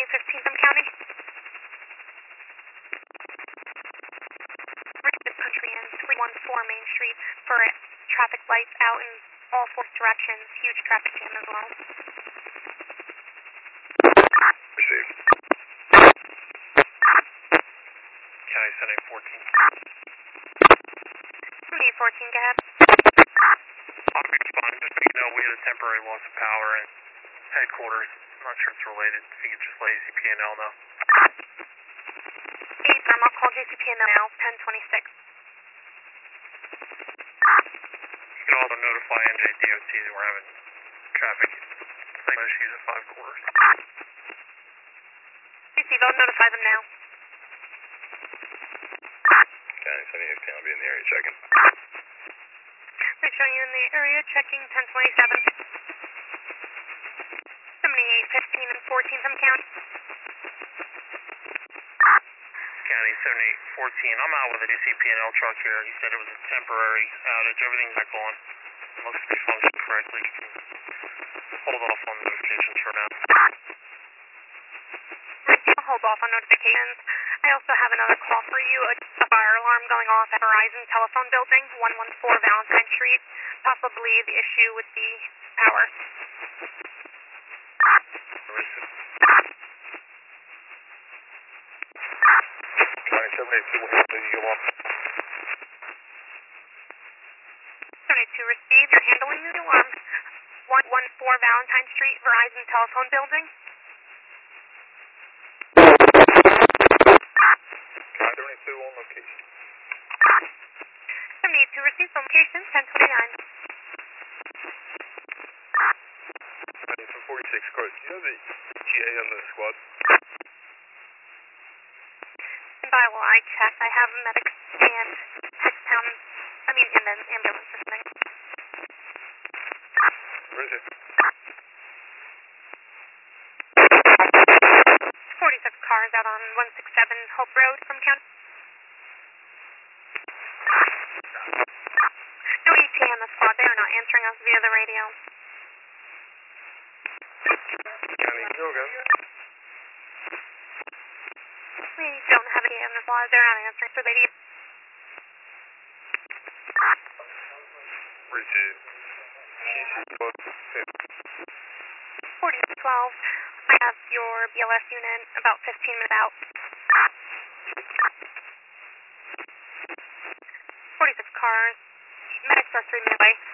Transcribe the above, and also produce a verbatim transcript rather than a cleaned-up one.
twenty-eight fifteen from county. This country in three one four Main Street for traffic lights out in all four directions. Huge traffic jam as well. Received. County seventy-eight fourteen. seventy-eight fourteen, go ahead. I'll respond. Just so you know, we had a temporary loss of power in headquarters. I'm not sure it's related. If you could just let A C P N L know. eight firm, I'll call J C P N L now, ten twenty-six. You can also notify N J D O T that we're having traffic signal issues at five quarters. Receive, I'll notify them now. County seventy-eight fifteen, I'll be in the area checking. They're showing you in the area, checking ten twenty-seven. seventy-eight fifteen and fourteen from county. County seventy-eight fourteen, I'm out with a D C P N L truck here. He said it was a temporary outage. Everything's back on. It looks to be functioning correctly. You can hold off on notifications for now. I'll hold off on notifications. I also have another call for you. A fire alarm going off at Verizon Telephone Building, one one four Valentine Street. Possibly the issue with the power. County seventy-eight two, what do you want? seventy-two received. You're handling the alarm. one one four Valentine Street, Verizon Telephone Building. seventy-two on location. seventy-two received from location, ten twenty-nine. From forty-six, Carter, do you have the E T A on the squad? And by while I check, I have medics and six town, I mean, and then ambulance listening. Where is it? forty-six cars out on one sixty-seven Hope Road from county. No E T A on the squad. They are not answering us via the radio. County, you okay? We don't have any on the squad. They're not answering, so they need... Receive. forty twelve. I have your B L S unit about fifteen minutes out. forty-six cars. Medics are three minutes away.